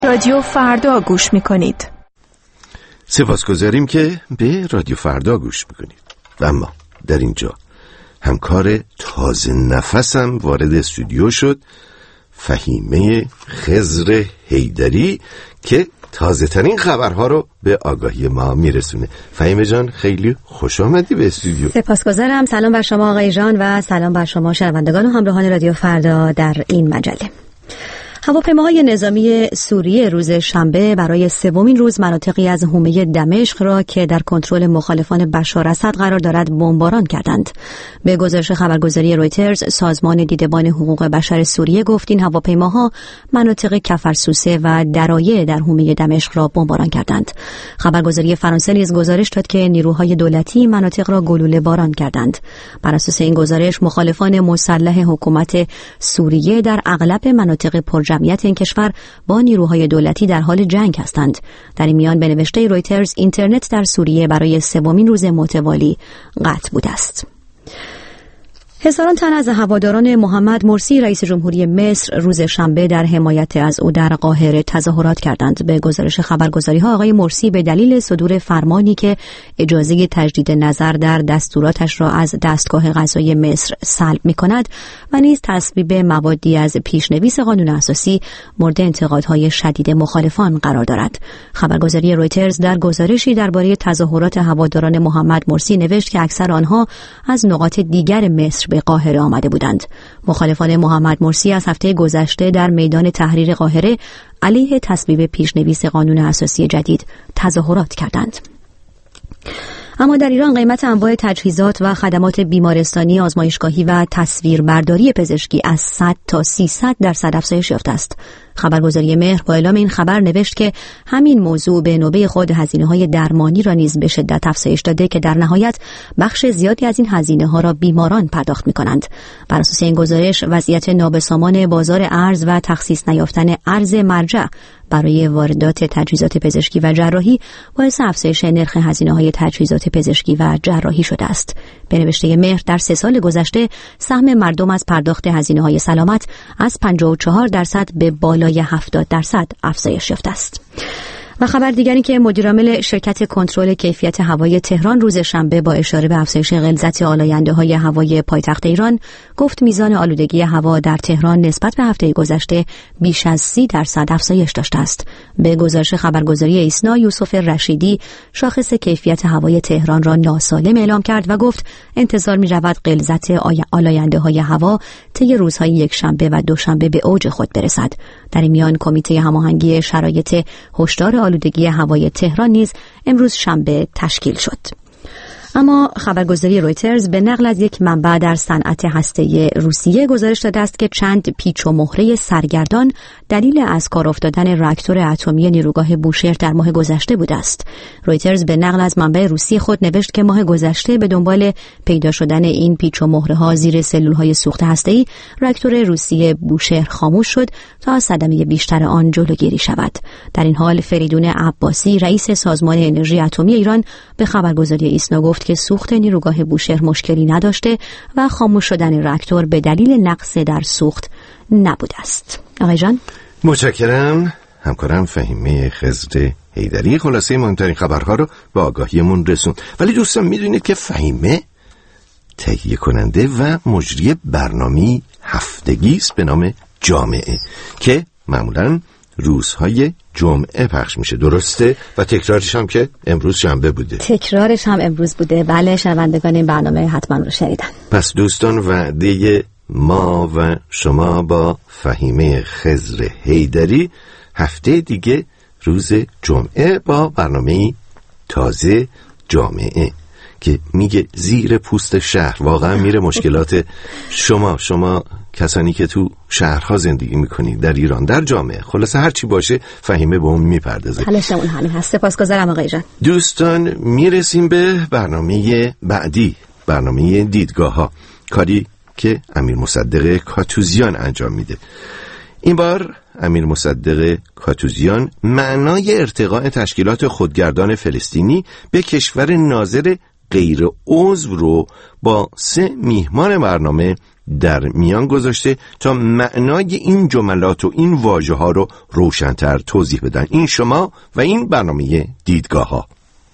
رادیو فردا گوش میکنید. سپاسگزاریم که به رادیو فردا گوش میکنید. و اما در اینجا همکار تازه نفسم وارد استودیو شد، فهیمه خضر حیدری، که تازه ترین خبرها رو به آگاهی ما میرسونه. فهیمه جان خیلی خوش آمدی به استودیو. سپاسگزارم. سلام بر شما آقای جان و سلام بر شما شنوندگان و همراهان رادیو فردا در این مجله. هواپیماهای نظامی سوریه روز شنبه برای سومین روز مناطقی از حومه دمشق را که در کنترل مخالفان بشار اسد قرار دارد بمباران کردند. به گزارش خبرگزاری رویترز، سازمان دیدبان حقوق بشر سوریه گفت این هواپیماها مناطق کفرسوسه و درایه در حومه دمشق را بمباران کردند. خبرگزاری فرانسه نیز گزارش داد که نیروهای دولتی مناطق را گلوله باران کردند. بر اساس این گزارش، مخالفان مسلح حکومت سوریه در اغلب مناطق جمعیت این کشور با نیروهای دولتی در حال جنگ هستند. در این میان به نوشته رویترز، اینترنت در سوریه برای سومین روز متوالی قطع بوده است. هزاران تن از هواداران محمد مرسی رئیس جمهوری مصر روز شنبه در حمایت از او در قاهره تظاهرات کردند. به گزارش خبرگزاری‌ها، آقای مرسی به دلیل صدور فرمانی که اجازه تجدید نظر در دستوراتش را از دستگاه قضایی مصر سلب می‌کند و نیز تصویب موادی از پیشنویس قانون اساسی مورد انتقادهای شدید مخالفان قرار دارد. خبرگزاری رویترز در گزارشی درباره تظاهرات هواداران محمد مرسی نوشت که اکثر آنها از نقاط دیگر مصر به قاهره آمده بودند. مخالفان محمد مرسی از هفته گذشته در میدان تحریر قاهره علیه تصویب پیشنویس قانون اساسی جدید تظاهرات کردند. اما در ایران قیمت انواع تجهیزات و خدمات بیمارستانی، آزمایشگاهی و تصویربرداری پزشکی از 100 تا 300% افزایش یافته است. خبرگزاری مهر با اعلام این خبر نوشت که همین موضوع به نوبه خود هزینه‌های درمانی را نیز به شدت افزایش داده که در نهایت بخش زیادی از این هزینه‌ها را بیماران پرداخت می‌کنند. بر اساس این گزارش، وضعیت نابسامان بازار ارز و تخصیص نیافتن ارز مرجع برای واردات تجهیزات پزشکی و جراحی باعث افزایش نرخ هزینه‌های تجهیزات پزشکی و جراحی شده است. به نوشته مهر، در 3 سال گذشته سهم مردم از پرداخت هزینه‌های سلامت از 54% به بالای 70% افزایش یافته است. و خبر دیگری که مدیرعامل شرکت کنترل کیفیت هوای تهران روز شنبه با اشاره به افزایش غلظت آلاینده‌های هوای پایتخت ایران گفت میزان آلودگی هوا در تهران نسبت به هفته گذشته بیش از 30% افزایش داشته است. به گزارش خبرگزاری ایسنا، یوسف رشیدی شاخص کیفیت هوای تهران را ناسالم اعلام کرد و گفت انتظار می‌رود غلظت آلاینده‌های هوا طی روزهای یکشنبه و دوشنبه به اوج خود برسد. در این میان کمیته هماهنگی شرایط هشدار آلودگی هوای تهران نیز امروز شنبه تشکیل شد. اما خبرگزاری رویترز به نقل از یک منبع در صنعت هسته‌ای روسیه گزارش داده است که چند پیچ و مهره سرگردان دلیل از کار افتادن راکتور اتمی نیروگاه بوشهر در ماه گذشته بوده است. رویترز به نقل از منبع روسی خود نوشت که ماه گذشته به دنبال پیدا شدن این پیچ و مهره‌ها زیر سلول‌های سوخت هسته‌ای، راکتور روسی بوشهر خاموش شد تا از صدمه بیشتر آن جلوگیری شود. در این حال فریدون عباسی رئیس سازمان انرژی اتمی ایران به خبرگزاری ایسنا گفت که سوخت نیروگاه بوشهر مشکلی نداشته و خاموش شدن راکتور به دلیل نقص در سوخت نبوده است. آقای جان متشکرم. همکارم فهیمه خضر حیدری خلاصه مهمترین خبرها رو به آگاهیمون رسوند. ولی دوستان میدونید که فهیمه تهیه کننده و مجری برنامه هفتگی است به نام جامعه که معمولاً روزهای جمعه پخش میشه، درسته؟ و تکرارش هم که امروز شنبه بوده. تکرارش هم امروز بوده. بله، شنوندگان این برنامه حتما رو شنیدن. پس دوستان، وعده ما و شما با فهیمه خضر حیدری هفته دیگه روز جمعه با برنامه تازه جامعه که میگه زیر پوست شهر، واقعا میره مشکلات شما کسانی که تو شهرها زندگی میکنید در ایران، در جامعه، خلاصه هر چی باشه فهیمه به اون میپردازه. حالشون همین هست. سپاسگزارم آقای جان. دوستان، میرسیم به برنامه بعدی، برنامه دیدگاه ها، کاری که امیر مصدق کاتوزیان انجام میده. این بار امیر مصدق کاتوزیان معنای ارتقاء تشکیلات خودگردان فلسطینی به کشور ناظر غیر عضو رو با 3 میهمان برنامه در میان گذاشته تا معنای این جملات و این واژه ها رو روشن‌تر توضیح بدن. این شما و این برنامه دیدگاه ها.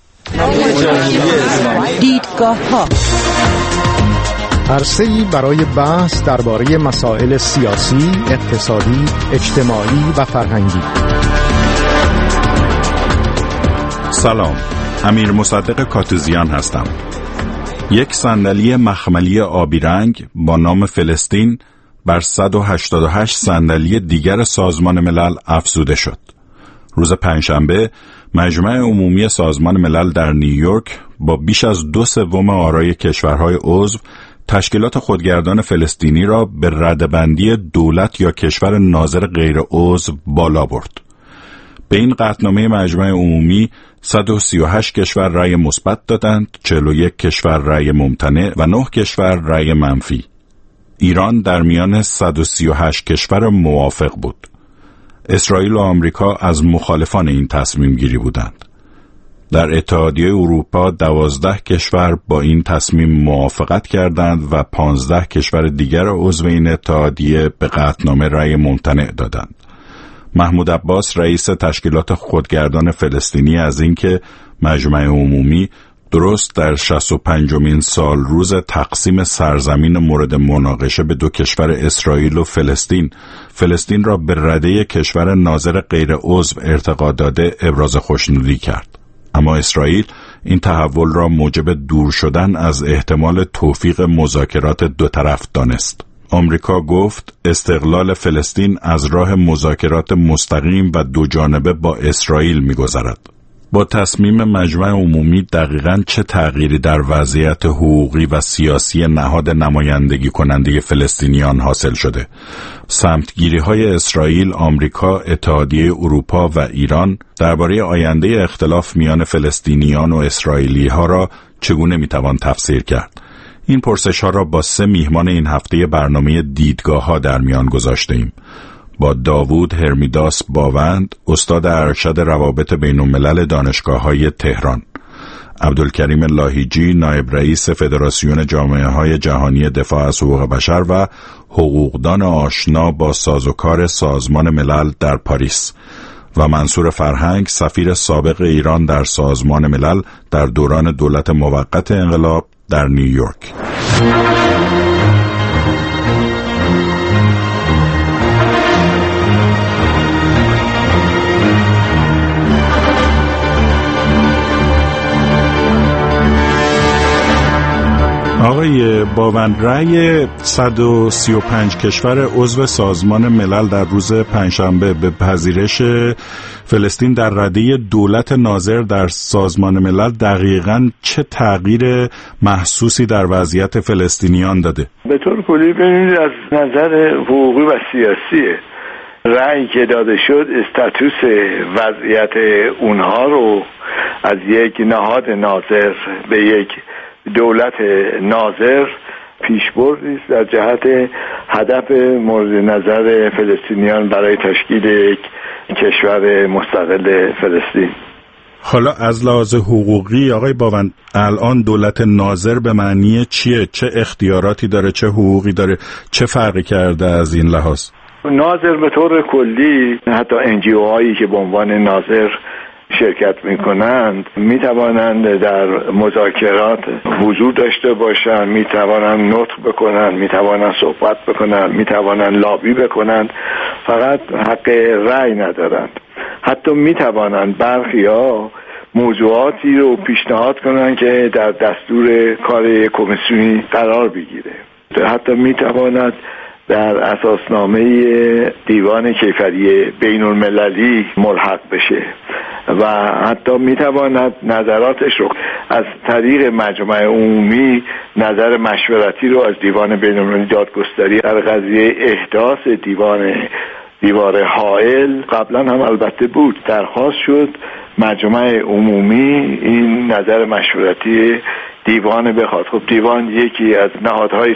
دیدگاه ها، عرصه‌ای برای بحث درباره مسائل سیاسی، اقتصادی، اجتماعی و فرهنگی. سلام، امیر مصدق کاتوزیان هستم. یک صندلی مخملی آبی رنگ با نام فلسطین بر 188 صندلی دیگر سازمان ملل افزوده شد. روز پنجشنبه مجمع عمومی سازمان ملل در نیویورک با بیش از 2/3 آرای کشورهای عضو تشکیلات خودگردان فلسطینی را به رده‌بندی دولت یا کشور ناظر غیر عضو بالا برد. به این قطعنامه مجمع عمومی 138 کشور رأی مثبت دادند، 41 کشور رأی ممتنع و 9 کشور رأی منفی. ایران در میان 138 کشور موافق بود. اسرائیل و آمریکا از مخالفان این تصمیم گیری بودند. در اتحادیه اروپا 12 کشور با این تصمیم موافقت کردند و 15 کشور دیگر عضو این اتحادیه به قطعنامه رأی ممتنع دادند. محمود عباس رئیس تشکیلات خودگردان فلسطینی از اینکه مجمع عمومی درست در 65مین سال روز تقسیم سرزمین مورد مناقشه به 2 کشور اسرائیل و فلسطین را به رده کشور ناظر غیر عضو ارتقا داده ابراز خوشنودی کرد. اما اسرائیل این تحول را موجب دور شدن از احتمال توفیق مذاکرات دو طرف دانست. آمریکا گفت استقلال فلسطین از راه مذاکرات مستقیم و دو جانبه با اسرائیل می‌گذرد. با تصمیم مجمع عمومی دقیقاً چه تغییری در وضعیت حقوقی و سیاسی نهاد نمایندگی کننده فلسطینیان حاصل شده؟ سمتگیری‌های اسرائیل، آمریکا، اتحادیه اروپا و ایران درباره آینده اختلاف میان فلسطینیان و اسرائیلی‌ها را چگونه می‌توان تفسیر کرد؟ این پرسش‌ها را با 3 میهمان این هفته برنامه دیدگاه‌ها در میان گذاشته‌ایم. با داوود هرمیداس باوند، استاد ارشد روابط بین‌الملل دانشگاه‌های تهران، عبدالکریم لاهیجی، نایب رئیس فدراسیون جامعه‌های جهانی دفاع از حقوق بشر و حقوقدان آشنا با سازوکار سازمان ملل در پاریس، و منصور فرهنگ، سفیر سابق ایران در سازمان ملل در دوران دولت موقت انقلاب در نیویورک. آقای باوند، رأی 135 کشور عضو سازمان ملل در روز پنجشنبه به پذیرش فلسطین در رده دولت ناظر در سازمان ملل دقیقاً چه تغییر محسوسی در وضعیت فلسطینیان داده؟ به طور کلی ببینید از نظر حقوقی و سیاسی رأی که داده شد استاتوس وضعیت اونها رو از یک نهاد ناظر به یک دولت ناظر پیشبردی است در جهت هدف مورد نظر فلسطینیان برای تشکیل یک کشور مستقل فلسطین. حالا از لحاظ حقوقی آقای باوند، الان دولت ناظر به معنی چیه؟ چه اختیاراتی داره؟ چه حقوقی داره؟ چه فرقی کرده از این لحاظ؟ ناظر به طور کلی، حتی NGO هایی که به عنوان ناظر شرکت میکنند میتوانند در مذاکرات حضور داشته باشند، میتوانند نطق بکنند، میتوانند صحبت بکنند، میتوانند لابی بکنند، فقط حق رأی ندارند. حتی میتوانند برخی‌ها موضوعاتی رو پیشنهاد کنند که در دستور کار کمیسیونی قرار بگیره. حتی میتواند در اساسنامه دیوان کیفری بین المللی ملحق بشه و حتی میتواند نظراتش رو از طریق مجمع عمومی نظر مشورتی رو از دیوان بین المللی دادگستری در قضیه احداث دیوار حائل قبلا هم البته بود درخواست شد مجمع عمومی این نظر مشورتی دیوان بخواد. خب دیوان یکی از نهادهای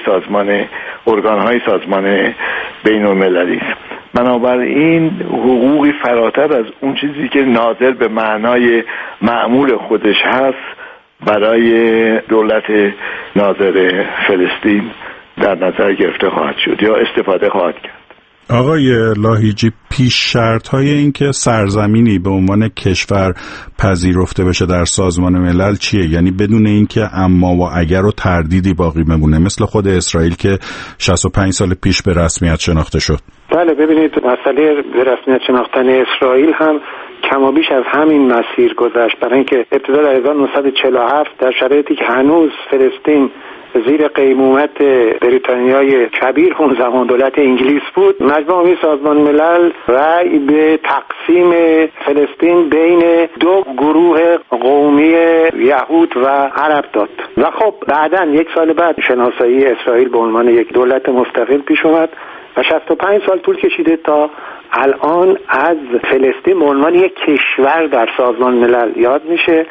ارگانهای سازمان بین المللی است. بنابراین حقوقی فراتر از اون چیزی که ناظر به معنای معمول خودش هست برای دولت ناظر فلسطین در نظر گرفته خواهد شد یا استفاده خواهد کرد. آقای لاهیجی، پیش شرط‌های این که سرزمینی به عنوان کشور پذیرفته بشه در سازمان ملل چیه؟ یعنی بدون اینکه اما و اگر و تردیدی باقی بمونه، مثل خود اسرائیل که 65 سال پیش به رسمیت شناخته شد. بله، ببینید مسئله به رسمیت شناختن اسرائیل هم کمابیش از همین مسیر گذشت، برای اینکه ابتدا در 1947 در شرایطی که هنوز فلسطین زیر قیمومت بریتانیای کبیر اون زمان دولت انگلیس بود، مجمع عمومی سازمان ملل رأی به تقسیم فلسطین بین دو گروه قومی یهود و عرب داد و خب بعداً یک سال بعد شناسایی اسرائیل به عنوان یک دولت مستقل پیش اومد و 65 سال طول کشیده تا الان از فلسطین به عنوان یک کشور در سازمان ملل یاد میشه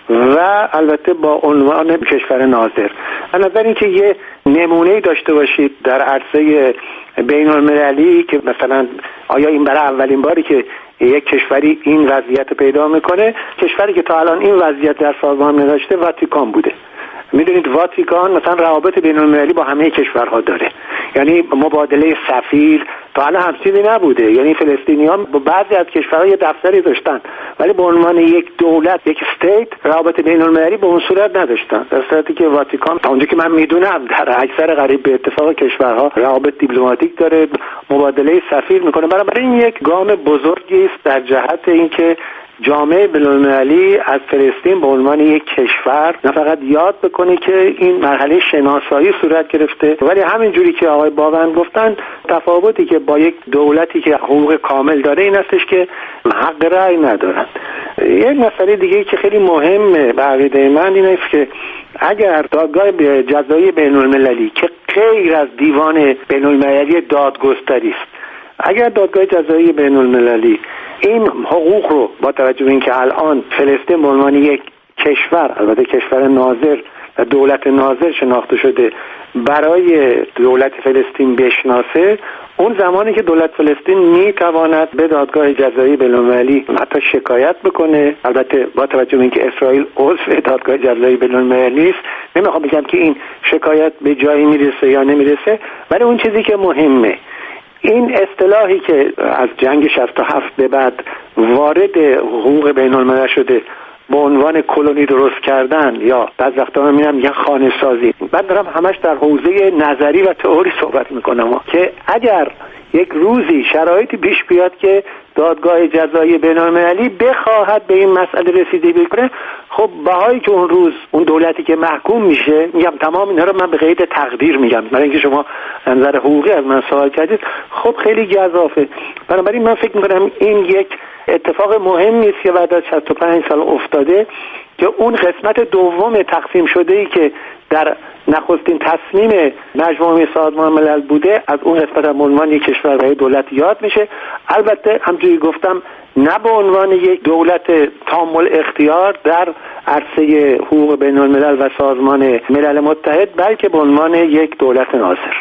و البته با عنوان کشور ناظر. از نظر اینکه یه نمونه‌ای داشته باشید در عرصه بین المللی که مثلا آیا این برای اولین باری که یک کشوری این وضعیت پیدا میکنه، کشوری که تا الان این وضعیت در سازمان ملل داشته واتیکان بوده. میدونید واتیکان مثلا روابط بین المللی با همه کشورها داره، یعنی مبادله سفیر تا الان هم چیزی نبوده، یعنی فلسطینیان با بعضی از کشورها یه دفتری داشتن ولی به عنوان یک دولت، یک استیت، روابط بین المللی به اون صورت نداشتن، در صورتی که واتیکان تا اونجا که من میدونم در اکثر قریب به اتفاق کشورها روابط دیپلماتیک داره، مبادله سفیر میکنه. برای این یک گام بزرگی است در جهت اینکه جامعه بین‌المللی از فلسطین به عنوان یک کشور نه فقط یاد بکنه که این مرحله شناسایی صورت گرفته، ولی همینجوری که آقای باوند گفتن تفاوتی که با یک دولتی که حقوق کامل داره این هستش که حق رأی ندارن. یک مسئله دیگه که خیلی مهمه به عقیده من این است که اگر دادگاه جزایی بین‌المللی که غیر از دیوان بین‌المللی دادگستری است، اگر دادگاه جزایی بین‌المللی این حقوق رو با توجه به اینکه الان فلسطین به عنوان یک کشور، البته کشور ناظر و دولت ناظر شناخته شده، برای دولت فلسطین بشناسه، اون زمانی که دولت فلسطین میتواند به دادگاه جزایی بین‌المللی حتی شکایت بکنه، البته با توجه به اینکه اسرائیل عضو دادگاه جزایی بین‌المللی نیست، نمیخوام بگم که این شکایت به جایی میرسه یا نمیرسه، ولی اون چیزی که مهمه این اصطلاحی که از جنگ 67 به بعد وارد حقوق بین الملل شده به عنوان کلونی درست کردن یا بعض وقتا میگم یه خانه سازی، من دارم همش در حوزه نظری و تئوری صحبت میکنم که اگر یک روزی شرایطی پیش بیاد که دادگاه جزایی بین‌المللی بخواهد به این مسئله رسیدگی کنه، خب بهایی که اون روز اون دولتی که محکوم میشه، میگم تمام اینا رو من به قید تقدیر میگم برای اینکه شما نظر حقوقی از من سوال کردید، خب خیلی گزافه. بنابراین من فکر میکنم این یک اتفاق مهمی است که بعد از 65 سال افتاده که اون قسمت دوم تقسیم شده ای که در نخستین تصمیم مجمع عمومی سازمان ملل بوده، از اون قسمت هم عنوان یک کشور برای دولت یاد میشه. البته همونجوری گفتم نه به عنوان یک دولت تام الاختیار در عرصه حقوق بین الملل و سازمان ملل متحد، بلکه به عنوان یک دولت ناظر.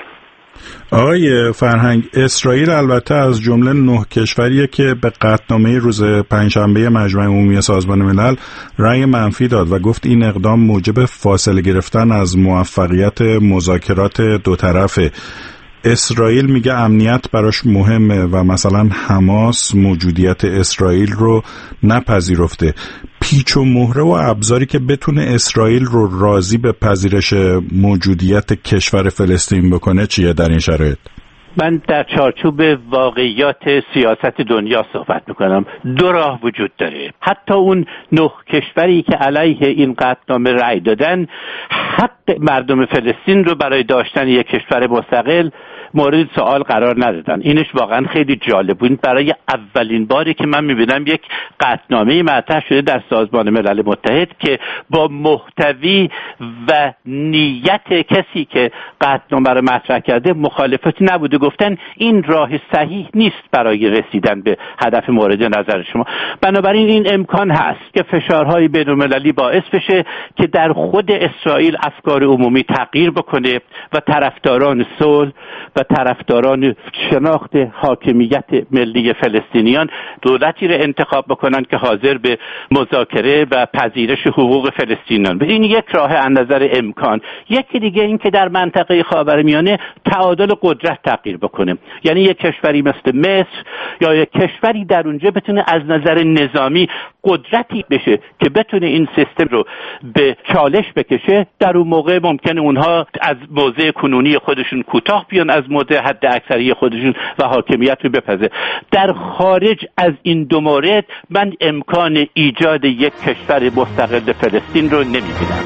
آقای فرهنگ، اسرائیل البته از جمله 9 کشوریه که به قطعنامه روز پنجشنبه مجمع عمومی سازمان ملل رأی منفی داد و گفت این اقدام موجب فاصله گرفتن از موفقیت مذاکرات دو طرفه. اسرائیل میگه امنیت براش مهمه و مثلا حماس موجودیت اسرائیل رو نپذیرفته. پیچ و مهره و ابزاری که بتونه اسرائیل رو راضی به پذیرش موجودیت کشور فلسطین بکنه چیه در این شرایط؟ من در چارچوب واقعیات سیاست دنیا صحبت میکنم. 2 راه وجود داره. حتی اون 9 کشوری که علیه این قطعنامه رأی دادن حق مردم فلسطین رو برای داشتن یک کشور مستقل مورد سوال قرار ندادن. اینش واقعا خیلی جالب بود. برای اولین باری که من میبینم یک قطعنامه مطرح شده در سازمان ملل متحد که با محتوی و نیت کسی که قطعنامه رو مطرح کرده مخالفتی نبوده. گفتن این راه صحیح نیست برای رسیدن به هدف مورد نظر شما. بنابراین این امکان هست که فشارهای بین‌المللی باعث بشه که در خود اسرائیل افکار عمومی تغییر بکنه و طرفداران صلح و و طرفداران شناخت حاکمیت ملی فلسطینیان دولتی را انتخاب بکنن که حاضر به مذاکره و پذیرش حقوق فلسطینیان. این یک راه از نظر امکان. یکی دیگه این که در منطقه خاورمیانه تعادل قدرت تغییر بکنه، یعنی یک کشوری مثل مصر یا یک کشوری در اونجا بتونه از نظر نظامی قدرتی بشه که بتونه این سیستم رو به چالش بکشه. در اون موقع ممکنه اونها از موضع کنونی خودشون کوتاه بیان، از موضع حد اکثری خودشون و حاکمیت رو بپذیرن. در خارج از این دو مورد من امکان ایجاد یک کشور مستقل فلسطین رو نمی‌بینم.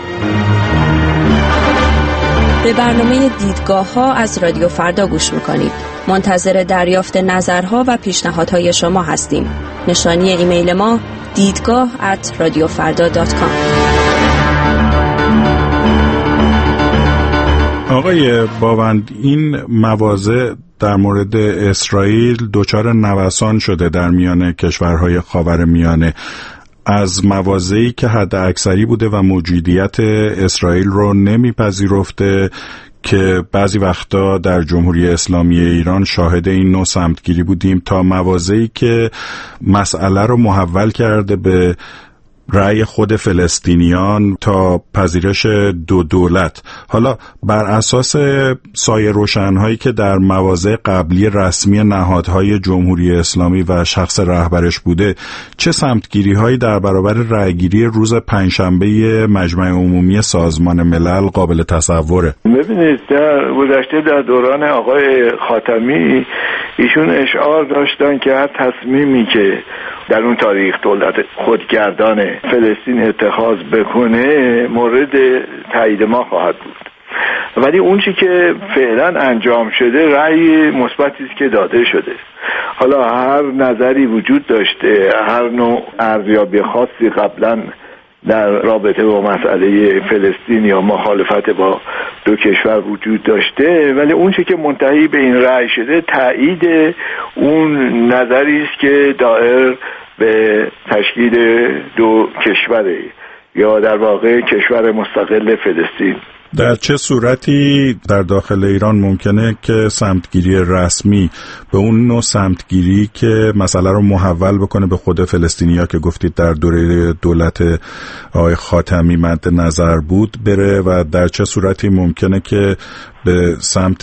به برنامه دیدگاه‌ها از رادیو فردا گوش می‌کنید. منتظر دریافت نظرها و پیشنهادهای شما هستیم. نشانی ایمیل ما دیدگاه@radiofarda.com. آقای باوند، این مواضع در مورد اسرائیل دچار نوسان شده در میان کشورهای خاورمیانه. از مواضعی که حد اکثری بوده و موجودیت اسرائیل رو نمیپذیرفته که بعضی وقتا در جمهوری اسلامی ایران شاهد این نوع سمتگیری بودیم، تا مواضعی که مسئله رو محول کرده به رأی خود فلسطینیان تا پذیرش دو دولت. حالا بر اساس سایه روشن‌هایی که در مواضع قبلی رسمی نهادهای جمهوری اسلامی و شخص رهبرش بوده، چه سمتگیری‌هایی در برابر رأیگیری روز پنجشنبه مجمع عمومی سازمان ملل قابل تصوره؟ ببینید، در گذشته در دوران آقای خاتمی ایشون اشعار داشتن که هر تصمیمی که در اون تاریخ دولت خودگردان فلسطین اتخاذ بکنه مورد تایید ما خواهد بود. ولی اون چی که فعلا انجام شده رأی مثبتی است که داده شده. حالا هر نظری وجود داشته، هر نوع ارزیابی خاصی قبلا در رابطه با مسئله فلسطین یا مخالفت با دو کشور وجود داشته، ولی اون چی که منتهی به این رأی شده تایید اون نظری است که دائر به تشکیل دو کشوره یا در واقع کشور مستقل فلسطین. در چه صورتی در داخل ایران ممکنه که سمتگیری رسمی به اون نوع سمتگیری که مسئله رو محول بکنه به خود فلسطینیا که گفتید در دوره دولت آقای خاتمی مد نظر بود بره، و در چه صورتی ممکنه که به سمت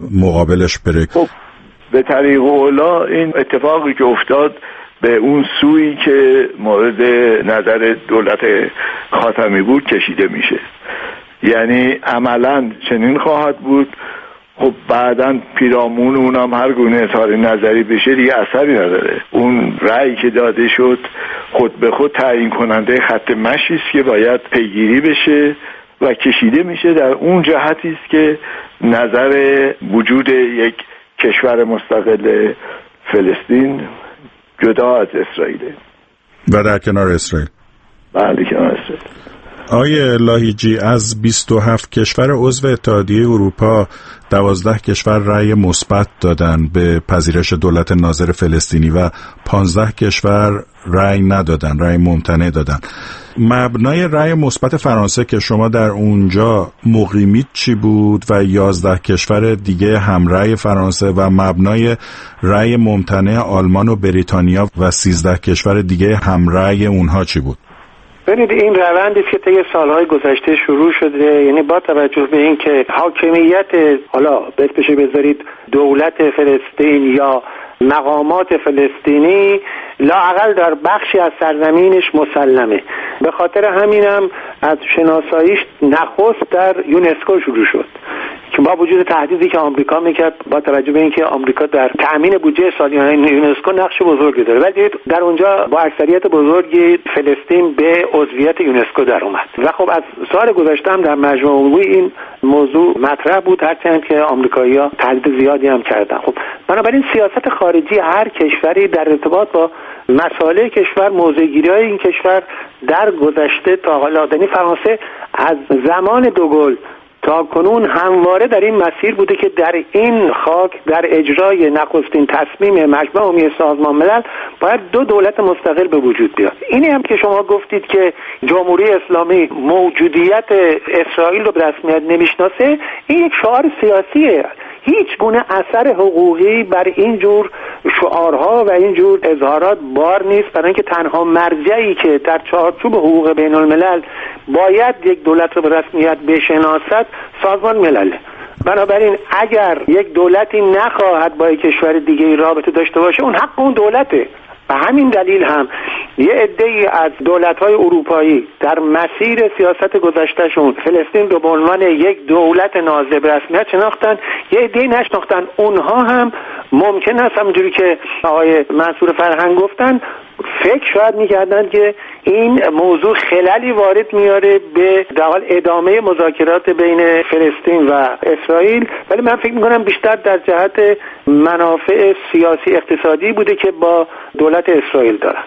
مقابلش بره؟ خب به طریق اولا این اتفاقی که افتاد به اون سویی که مورد نظر دولت خاتمی بود کشیده میشه، یعنی عملاً چنین خواهد بود. خب بعداً پیرامون اونم هر گونه اظهار نظری بشه دیگه اثری نداره. اون رأیی که داده شد خود به خود تعیین کننده خط مشی است که باید پیگیری بشه و کشیده میشه در اون جهتی است که نظر وجود یک کشور مستقل فلسطین جدا از اسرائیل و در کنار اسرائیل. بله، کنار اسرائیل. آقای لاهیجی، از 27 کشور عضو اتحادیه اروپا 12 کشور رأی مثبت دادن به پذیرش دولت ناظر فلسطینی و 15 کشور رأی ندادن، رأی ممتنع دادن. مبنای رأی مثبت فرانسه که شما در اونجا مقیمید چی بود و 11 کشور دیگه هم رأی فرانسه، و مبنای رأی ممتنع آلمان و بریتانیا و 13 کشور دیگه هم رأی اونها چی بود؟ ببینید، این روندی که طی سالهای گذشته شروع شده، یعنی با توجه به اینکه حاکمیت، حالا بهش بذارید دولت فلسطین یا مقامات فلسطینی، لااقل در بخشی از سرزمینش مسلمه. به خاطر همینم از شناساییش نخست در یونسکو شروع شد که با وجود تهدیدی که آمریکا میکرد، با توجه به اینکه آمریکا در تأمین بودجه سالیانه یونسکو نقش بزرگی داره، ولی در اونجا با اکثریت بزرگی فلسطین به عضویت یونسکو در اومد. و خب از سال گذشته هم در مجمع عمومی این موضوع مطرح بود، هرچند که آمریکایی‌ها تهدید زیادی هم کردن. خب بنابراین سیاست خارجی هر کشوری در ارتباط با مسائل کشور، موضع‌گیری‌های این کشور در گذشته تا حالا، یعنی فرانسه از زمان دوگل تا کنون همواره در این مسیر بوده که در این خاک در اجرای نخستین تصمیم مجمع عمومی سازمان ملل باید دو دولت مستقل به وجود بیاد. اینی هم که شما گفتید که جمهوری اسلامی موجودیت اسرائیل رو به رسمیت نمیشناسه، این یک شعار سیاسیه. هیچ گونه اثر حقوقی بر این جور شعارها و این جور اظهارات بار نیست، برای اینکه تنها مرجعی که در چارچوب حقوق بین الملل باید یک دولت رو به رسمیت بشناسد سازمان ملله. بنابراین اگر یک دولتی نخواهد با یک کشور دیگه رابطه داشته باشه، اون حق اون دولته. و همین دلیل هم یه عده‌ای از دولت‌های اروپایی در مسیر سیاست گذشتهشون فلسطین رو به عنوان یک دولت ناظر به رسمیت شناختن، یه عده‌ای نشناختن. اونها هم ممکن است همونجوری که آقای منصور فرهنگ گفتن فکر شاید می‌کردن که این موضوع خللی وارد میاره به در ادامه مذاکرات بین فلسطین و اسرائیل، ولی من فکر می‌کنم بیشتر در جهت منافع سیاسی اقتصادی بوده که با دولت اسرائیل دارند.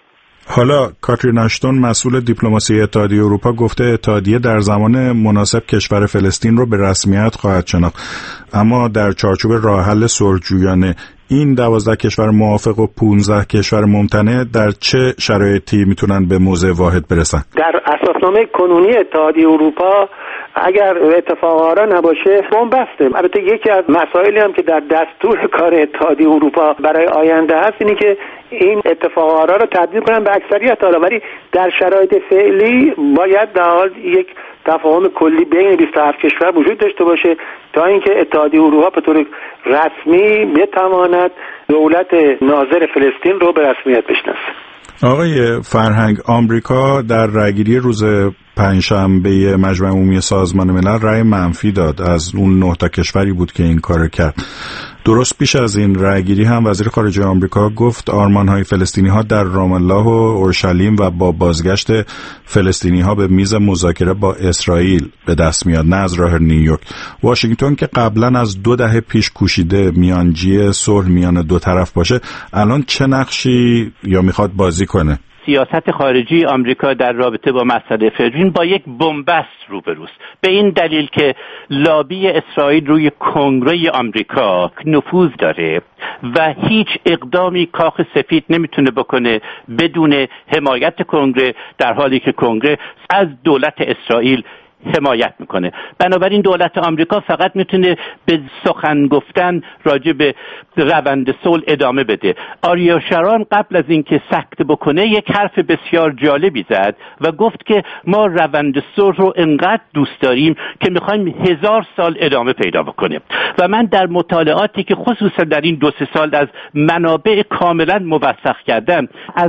حالا کاترین آشتون مسئول دیپلماسی اتحادیه اروپا گفته اتحادیه در زمان مناسب کشور فلسطین رو به رسمیت خواهد شناخت، اما در چارچوب راه حل صلح‌جویانه این 12 کشور موافق و 15 کشور ممتنع در چه شرایطی میتونن به موضع واحد برسن؟ در اساسنامه کنونی اتحادیه اروپا اگر اتفاق آرا نباشه بن‌بسته. البته یکی از مسائلی هم که در دستور کار اتحادیه اروپا برای آینده هست اینه که این اتفاق آرا رو تبدیل کنن به اکثریت، ولی در شرایط فعلی باید در حال یک تفاهم کلی بین 27 کشور وجود داشته باشه تا اینکه اتحادیه اروپا به طور رسمی بتواند دولت ناظر فلسطین رو به رسمیت بشناسه. آقای فرهنگ، آمریکا در رأیگیری روز پنجشنبه مجمع عمومی سازمان ملل رأی منفی داد. از اون 9 تا کشوری بود که این کارو کرد. درست پیش از این رأیگیری هم وزیر خارجه آمریکا گفت آرمان‌های فلسطینی‌ها در رام الله و اورشلیم و با بازگشت فلسطینی‌ها به میز مذاکره با اسرائیل به دست میاد، نه از راه نیویورک. واشنگتن که قبلا از 2 دهه پیش کوشیده میانجی صلح میان دو طرف باشه، الان چه نقشی یا میخواد بازی کنه؟ سیاست خارجی آمریکا در رابطه با مسئله فلسطین با یک بن‌بست روبروست، به این دلیل که لابی اسرائیل روی کنگره آمریکا نفوذ داره و هیچ اقدامی کاخ سفید نمیتونه بکنه بدون حمایت کنگره، در حالی که کنگره از دولت اسرائیل حمایت میکنه. بنابراین دولت آمریکا فقط میتونه به سخن گفتن راجع به روند صلح ادامه بده. آریل شارون قبل از اینکه سکت بکنه یک حرف بسیار جالبی زد و گفت که ما روند صلح رو انقدر دوست داریم که میخوایم 1000 سال ادامه پیدا بکنه. و من در مطالعاتی که خصوصا در این 2-3 سال از منابع کاملا موثق کردم، از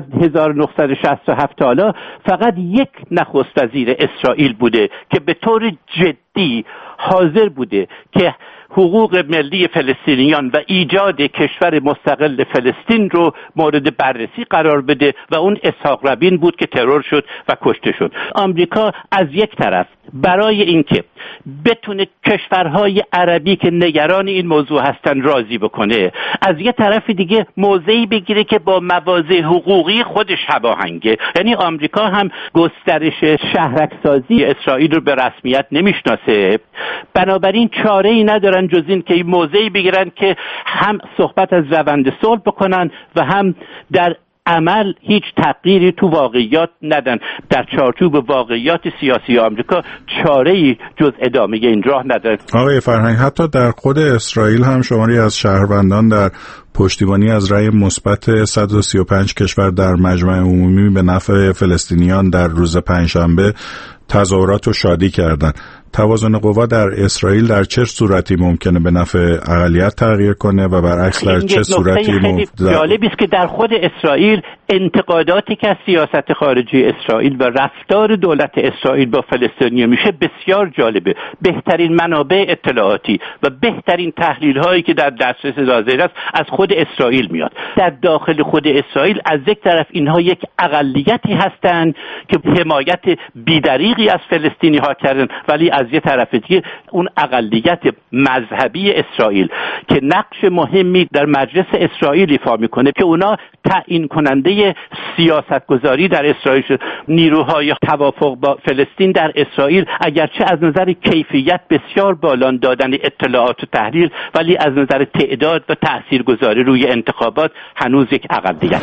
1967 تا حالا فقط یک نخست وزیر اسرائیل بوده که به طور جدی حاضر بوده که حقوق ملی فلسطینیان و ایجاد کشور مستقل فلسطین رو مورد بررسی قرار بده و اون اسحاق رابین بود که ترور شد و کشته شد. آمریکا از یک طرف برای اینکه بتونه کشورهای عربی که نگران این موضوع هستن راضی بکنه، از یک طرف دیگه موضعی بگیره که با مواضع حقوقی خودش هماهنگه. یعنی آمریکا هم گسترش شهرکسازی اسرائیل رو به رسمیت نمیشناسه، بنابراین چاره‌ای ندارن جز این که موضعی بگیرن که هم صحبت از روند صلح بکنن و هم در عمل هیچ تغییری تو واقعیات ندن. در چارچوب واقعیات سیاسی آمریکا چاره‌ای جز ادامه این راه نداره. آقای فرهنگ، حتی در خود اسرائیل هم شماری از شهروندان در پشتیبانی از رأی مثبت 135 کشور در مجمع عمومی به نفع فلسطینیان در روز پنجشنبه تظاهرات و شادی کردند. توازن قوا در اسرائیل در چه صورتی ممکنه به نفع اقلیت تغییر کنه و برعکس در چه صورتی جالبی است که در خود اسرائیل انتقاداتی که از سیاست خارجی اسرائیل و رفتار دولت اسرائیل با فلسطینیان میشه بسیار جالبه. بهترین منابع اطلاعاتی و بهترین تحلیل هایی که در دسترس حاضر است از خود اسرائیل میاد. در داخل خود اسرائیل از یک طرف اینها یک اقلیتی هستند که حمایت بی‌دریغی از فلسطینی ها کردن، ولی از یک طرف دیگه اون اقلیت مذهبی اسرائیل که نقش مهمی در مجلس اسرائیل ایفا میکنه که اونا تعیین کننده سیاستگذاری در اسرائیل شد. نیروهای توافق با فلسطین در اسرائیل اگرچه از نظر کیفیت بسیار بالان دادن اطلاعات و تحلیل، ولی از نظر تعداد و تاثیرگذاری روی انتخابات هنوز یک اقلیت.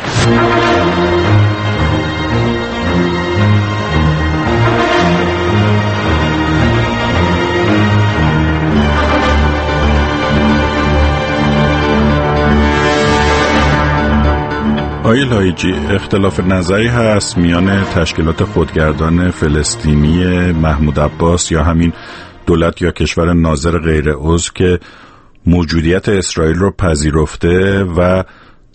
آقای لایجی، اختلاف نظری هست میان تشکیلات خودگردان فلسطینی محمود عباس یا همین دولت یا کشور ناظر غیر عضو که موجودیت اسرائیل رو پذیرفته و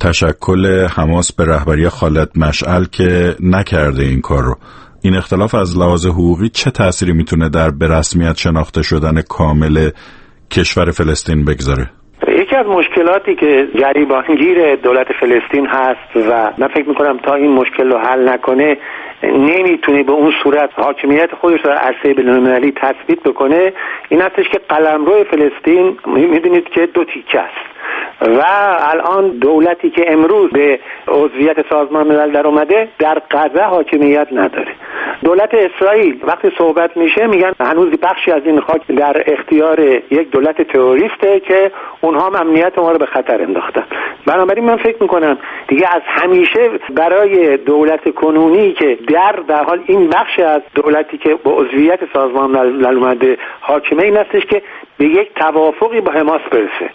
تشکل حماس به رهبری خالد مشعل که نکرده این کار رو. این اختلاف از لحاظ حقوقی چه تأثیری میتونه در به رسمیت شناخته شدن کامل کشور فلسطین بگذاره؟ یکی از مشکلاتی که گریبانگیر دولت فلسطین هست و من فکر میکنم تا این مشکل رو حل نکنه نمیتونه به اون صورت حاکمیت خودش در عرصه بین‌المللی تثبیت بکنه، این هستش که قلمرو فلسطین میدونید که دو تیکه است و الان دولتی که امروز به عضویت سازمان ملل در اومده در غزه حاکمیت نداره. دولت اسرائیل وقتی صحبت میشه میگن هنوز بخشی از این خاک در اختیار یک دولت تروریسته که اونها هم امنیت ما رو به خطر انداختن. بنابراین من فکر میکنم دیگه از همیشه برای دولت کنونی که در حال این بخش از دولتی که به عضویت سازمان ملل اومده حاکمه این هستش که به یک توافقی با حماس برسه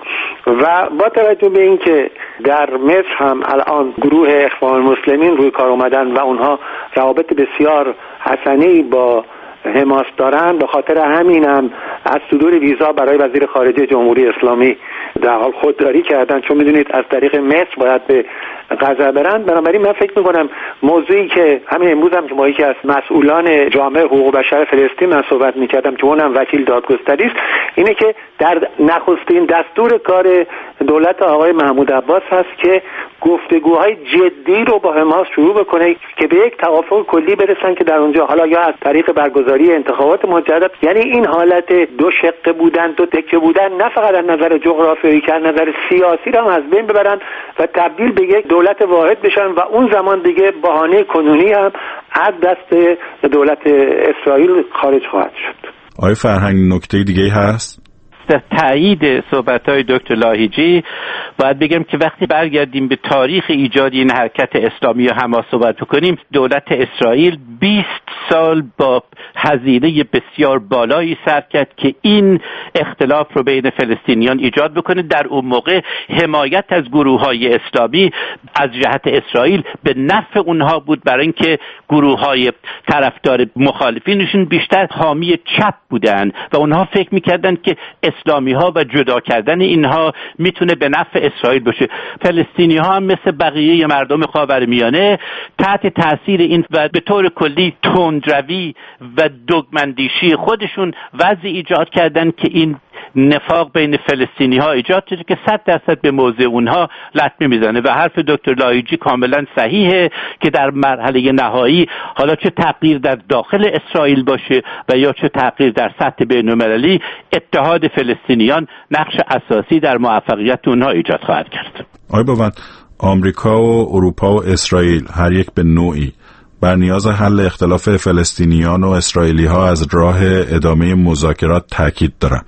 و با توجه به اینکه در مصر هم الان گروه اخوان المسلمین روی کار اومدن و اونها روابط بسیار حسنی با حماس دارن، به خاطر همین هم از صدور ویزا برای وزیر خارجه جمهوری اسلامی در حال خودداری کردن، چون میدونید از طریق مصر باید به غزه برن. بنابراین من فکر میکنم موضوعی که همین امروز هم که ما یکی از مسئولان جامعه حقوق بشر فلسطین من صحبت میکردم که اونم وکیل دادگستری است، اینه که در نخستین دستور کار دولت آقای محمود عباس هست که گفتگوهای جدی رو با حماس شروع بکنه که به یک توافق کلی برسن که در اونجا حالا یا از طریق برگزاری انتخابات مجدد، یعنی این حالت دو شقه بودن، دو تکه بودن، نه فقط از نظر جغرافیایی که از نظر سیاسی رو هم از بین ببرن و تبدیل به یک دولت واحد بشن و اون زمان دیگه بهانه کنونی هم از دست دولت اسرائیل خارج خواهد شد. آقای فرهنگ، نکته دیگه هست؟ در تایید صحبت‌های دکتر لاهیجی باید بگم که وقتی برگردیم به تاریخ ایجاد این حرکت اسلامی و حماس صحبت بکنیم، دولت اسرائیل 20 سال با هزینه بسیار بالایی صرف کرد که این اختلاف رو بین فلسطینیان ایجاد بکنه. در اون موقع حمایت از گروه‌های اسلامی از جهت اسرائیل به نفع اونها بود، برای اینکه گروه‌های طرفدار مخالفینشون بیشتر حامی چپ بودن و اونها فکر می‌کردن که اسلامی ها و جدا کردن اینها میتونه به نفع اسرائیل باشه. فلسطینی ها هم مثل بقیه مردم خاورمیانه تحت تاثیر این و به طور کلی تندروی و دگمندیشی خودشون وضع ایجاد کردن که این نفاق بین فلسطینی ها ایجاد شده که 100% به موضع اونها لطمه میزنه و حرف دکتر لایجی کاملا صحیحه که در مرحله نهایی حالا چه تغییر در داخل اسرائیل باشه و یا چه تغییر در سطح بین‌المللی، اتحاد فلسطینیان نقش اساسی در موفقیت اونها ایجاد خواهد کرد. آقای باوند، آمریکا و اروپا و اسرائیل هر یک به نوعی بر نیاز حل اختلاف فلسطینیان و اسرائیلی ها از راه ادامه مذاکرات تاکید دارند.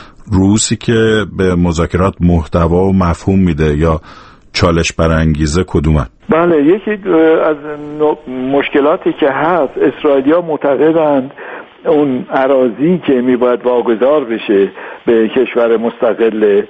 روسی که به مذاکرات محتوا و مفهوم میده یا چالش برانگیزه کدومه؟ بله، یکی از مشکلاتی که هست، اسرائیلی‌ها معتقدند اون اراضی که میباید واگذار بشه به کشور مستقل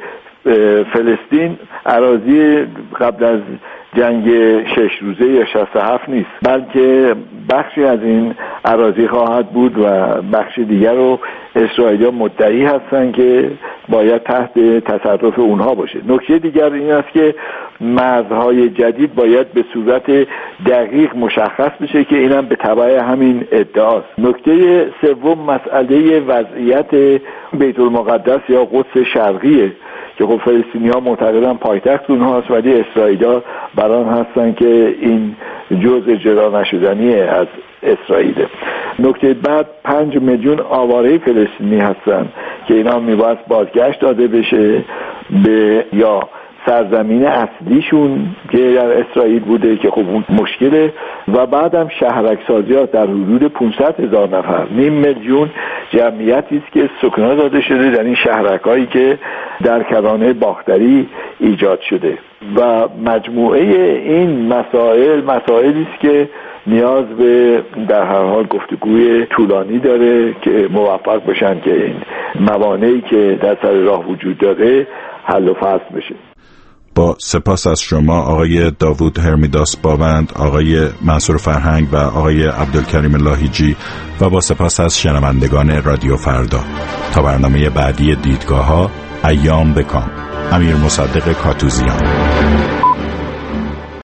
فلسطین اراضی قبل از جنگ 6 روزه یا 67 نیست، بلکه بخشی از این اراضی خواهد بود و بخش دیگر رو اسرائیلی‌ها مدعی هستن که باید تحت تصرف اونها باشه. نکته دیگر این است که مرزهای جدید باید به صورت دقیق مشخص بشه که اینم به تبع همین ادعاست. نکته سوم مسئله وضعیت بیت المقدس یا قدس شرقیه که خب فلسطینی‌ها معتقدن پایتخت اونهاست، ولی اسرائیلی‌ها بران هستن که این جزء جدا نشدنی از اسرائیل. نکته بعد 5 میلیون آواره فلسطینی هستن که اینا میباید بازگشت داده بشه به یا سرزمین اصلیشون که در اسرائیل بوده که خب اون مشکله، و بعدم شهرک سازیات در حدود 500,000 نفر، 500,000 جمعیتی است که سکنا داده شده در این شهرک‌هایی که در کرانه باختری ایجاد شده و مجموعه این مسائلی است که نیاز به در هر حال گفتگوی طولانی داره که موفق بشن که این موانعی که در سر راه وجود داره حل و فصل بشه. با سپاس از شما آقای داوود هرمیداس باوند، آقای منصور فرهنگ و آقای عبدالکریم لاهیجی و با سپاس از شنوندگان رادیو فردا. تا برنامه بعدی دیدگاه‌ها، ایام بکام. امیر مصدق کاتوزیان.